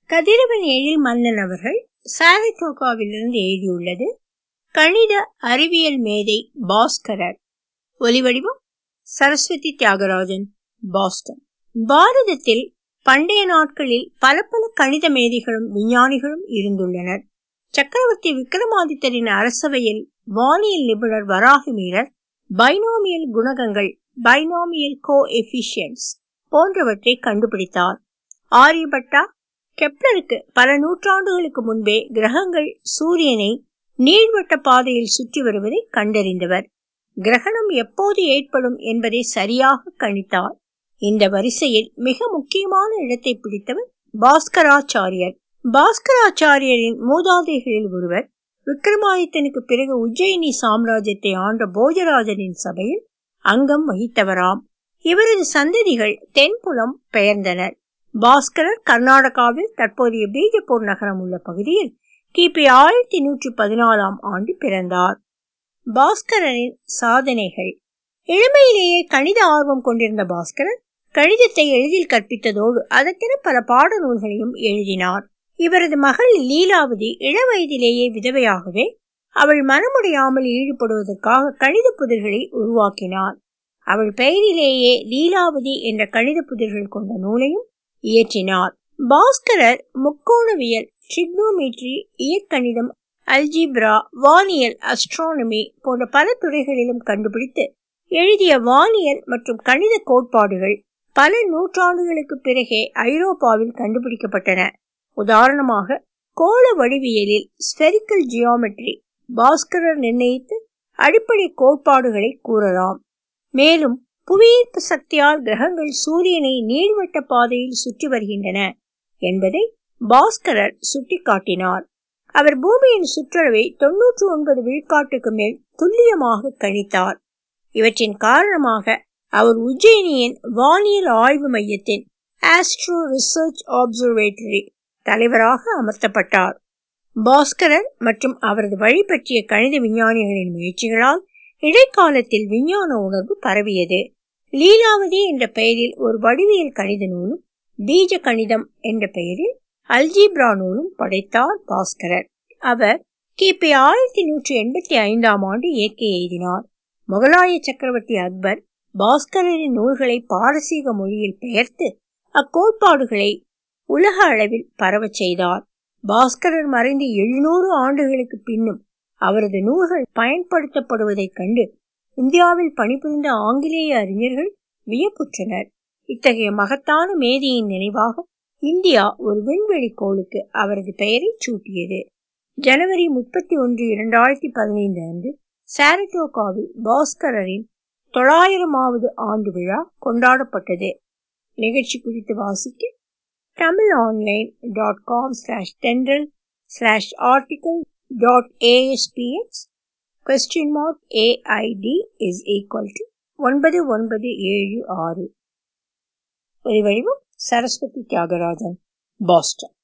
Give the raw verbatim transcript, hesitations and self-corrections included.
கதிரவன் எழில் மன்னன் அவர்கள் சாரட்டோகாவிலிருந்து எழுதியுள்ளது. கணித அறிவியல் மேதை பாஸ்கரர். ஒலிவடிவம் சரஸ்வதி தியாகராஜன், பாஸ்டன். பாரதத்தில் பண்டைய நாட்களில் பல பல கணித மேதைகளும் விஞ்ஞானிகளும் இருந்துள்ளனர். சக்கரவர்த்தி விக்ரமாதித்தரின் அரசவையில் வானியல் நிபுணர் வராகமீரர் பைனாமியல் குணகங்கள் பைனாமியல் கோ எஃபிஷியன்ட்ஸ் போன்றவற்றை கண்டுபிடித்தார். ஆரியபட்டா கெப்லருக்கு பல நூற்றாண்டுகளுக்கு முன்பே கிரகங்கள் சூரியனை நீள்வட்ட பாதையில் சுற்றி வருவதை கண்டறிந்தவர். கிரகணம் எப்போது ஏற்படும் என்பதை சரியாக கணித்தார். இந்த வரிசையில் மிக முக்கியமான இடத்தை பிடித்தவர் பாஸ்கராச்சாரியர். பாஸ்கராச்சாரியரின் மூதாதைகளில் ஒருவர் விக்ரமாதித்தனுக்கு பிறகு உஜ்ஜயினி சாம்ராஜ்யத்தை ஆண்ட போஜராஜனின் சபையில் அங்கம் வகித்தவராம். இவரது சந்ததிகள் தென்புலம் பெயர்ந்தனர். பாஸ்கரர் கர்நாடகாவில் தற்போதைய பீஜப்பூர் நகரம் உள்ள பகுதியில் கிபி ஆயிரத்தி நூற்றி பதினாலாம் ஆண்டு பிறந்தார். பாஸ்கரரின் சாதனைகள். இளமையிலேயே கணித ஆர்வம் கொண்டிருந்த பாஸ்கரர் கணிதத்தை எளிதில் கற்பித்ததோடு அதற்கென பல பாட நூல்களையும் எழுதினார். இவரது மகள் லீலாவதி இளவயதிலேயே விதவையாகவே அவள் மனமுடையாமல் ஈடுபடுவதற்காக கணித புதிர்களை உருவாக்கினார். அவள் பெயரிலேயே லீலாவதி என்ற கணித புதிர்கள் கொண்ட நூலையும் இயற்றினார். பாஸ்கரர் முக்கோணவியல், ட்ரிக்னோமெட்ரி, இயற்கணிதம், அல்ஜிப்ரா, வானியல், அஸ்ட்ரானமி போன்ற பல துறைகளிலும் கண்டுபிடித்து எழுதிய வானியல் மற்றும் கணித கோட்பாடுகள் பல நூற்றாண்டுகளுக்கு பிறகே ஐரோப்பாவில் கண்டுபிடிக்கப்பட்டன. உதாரணமாக கோள வடிவியலில் ஸ்பெரிக்கல் ஜியோமெட்ரி பாஸ்கரர் நிர்ணயித்து அடிப்படை கோட்பாடுகளை கூறலாம். மேலும் புவியீர்ப்பு சக்தியால் கிரகங்கள் சூரியனை நீள்வட்ட பாதையில் சுற்றி வருகின்றன என்பதை பாஸ்கரர் சுட்டிக்காட்டினார். அவர் பூமியின் சுற்றளவை தொன்னூற்று ஒன்பது விழுக்காட்டுக்கு மேல் துல்லியமாக கணித்தார். இவற்றின் காரணமாக அவர் உஜ்ஜயினியின் வானியல் ஆய்வு மையத்தின் ஆஸ்ட்ரோ ரிசர்ச் ஆப்சர்வேட்டரி தலைவராக அமர்த்தப்பட்டார். பாஸ்கரர் மற்றும் அவரது வழி பற்றிய கணித விஞ்ஞானிகளின் முயற்சிகளால் இடைக்காலத்தில் விஞ்ஞான உணர்வு பரவியது. லீலாவதி என்ற பெயரில் ஒரு வடிவியல் கணித நூலும் பீஜ கணிதம் என்ற பெயரில் அல்ஜிப்ரா நூலும் படைத்தார் பாஸ்கரர். அவர் கிபி ஆயிரத்தி நூற்றி எண்பத்தி ஐந்தாம் ஆண்டு இயற்கை எழுதினார். முகலாய சக்கரவர்த்தி அக்பர் பாஸ்கரின் நூல்களை பாரசீக மொழியில் பெயர்த்து அக்கோட்பாடுகளை உலக அளவில் பரவச் செய்தார். பாஸ்கரர் மறைந்து எழுநூறு ஆண்டுகளுக்கு பின்னும் அவரது நூல்கள் பயன்படுத்தப்படுவதைக் கண்டு இந்தியாவில் பணிபுரிந்த ஆங்கிலேய அறிஞர்கள் வியப்புற்றனர். இத்தகைய மகத்தான மேதையின் நினைவாக இந்தியா ஒரு விண்வெளி கோளுக்கு அவரது பெயரை சூட்டியது. ஜனவரி முப்பத்தி ஒன்று இரண்டாயிரத்தி பதினைந்து அன்று சாரட்டோகாவில் பாஸ்கரரின் தொள்ளாயிரமாவது ஆண்டு விழா கொண்டாடப்பட்டது. நிகழ்ச்சி குறித்து வாசிக்க Tamil online dot com slash Thendral slash article dot ASPX question mark aid is equal to ஒன்பது ஒன்பது ஏழு ஆறு. ஒலிவடிவம் சரஸ்வதி தியாகராஜன், பாஸ்டன்.